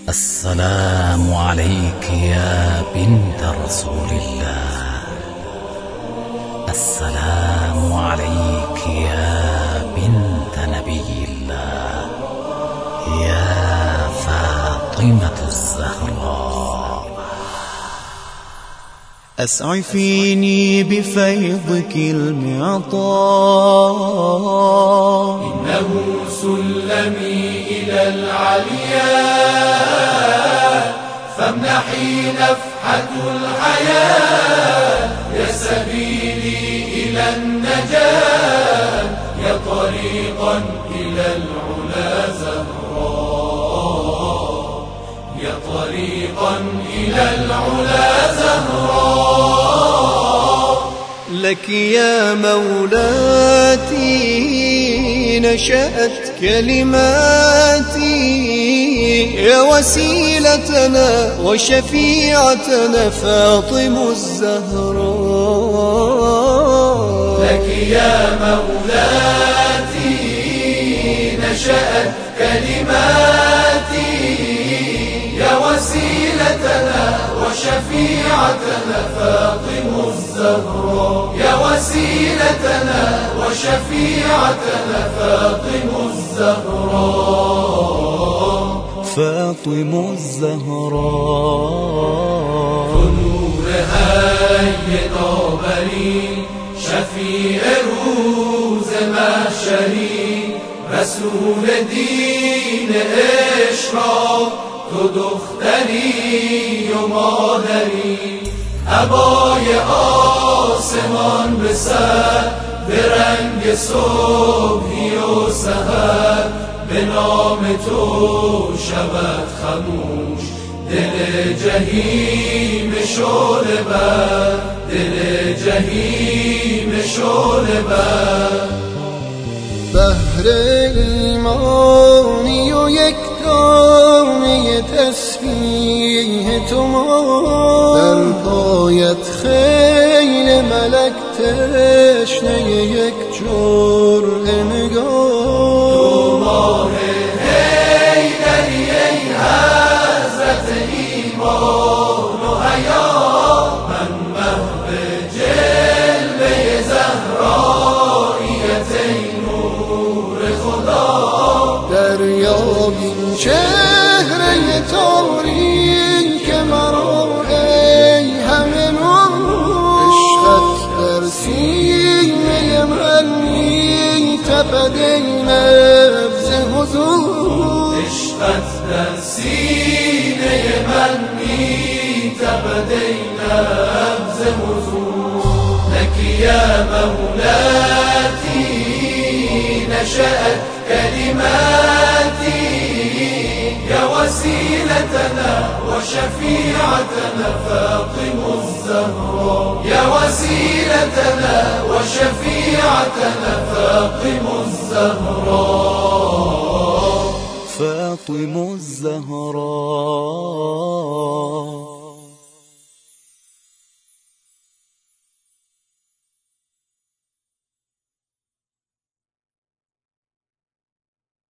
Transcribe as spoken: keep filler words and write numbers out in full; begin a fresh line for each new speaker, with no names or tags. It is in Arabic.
السلام عليك يا بنت رسول الله، السلام عليك يا بنت نبي الله، يا فاطمة الزهراء.
أسعفيني بفيضك المعطاء،
إنه سلمي إلى العلياء، فامنحي نفحة الحياة، يا سبيلي إلى النجاة، يا طريقا إلى العلا زهراء، يا طريقا إلى العلا زهراء.
لك يا مولاتي نشأت كلماتي، يا وسيلتنا وشفيعتنا فاطمة الزهراء.
لك يا مولاتي نشأت كلماتي، يا وسيلتنا وشفيعتنا فاطمة الزهراء، يا وسيلتنا وشفيعتنا فاطمة الزهراء،
فاطمة الزهراء.
فنورها يطابري شفيع روز محشري، رسول دین اشراق تو دختری و مادری، عبای آسمان به سر، به رنگ صبحی و سحر، به نام تو شود خموش دل جهیم شعله بر، دل جهیم شعله بر.
بهر ایمانی و یک دانه تسبیح تو ما، در پایت خیل ملک تشنه یک جرعه نگاه.
تو ماه حیدری ای حضرت ایمان و حیات، من محو جلوه زهراییت ای نور خدا.
دریابین چهره تاریک مرا ای همه نور، عشقت در سینه من می تپد ای نبض حضور،
عشقت در سینه من می تپد ای نبض حضور. لك يا مولاتي نشأت كلماتي، يا وسيلتنا وشفيعتنا فاطمة الزهراء، يا وسيلتنا وشفيعتنا فاطمة الزهراء،
فاطمة الزهراء.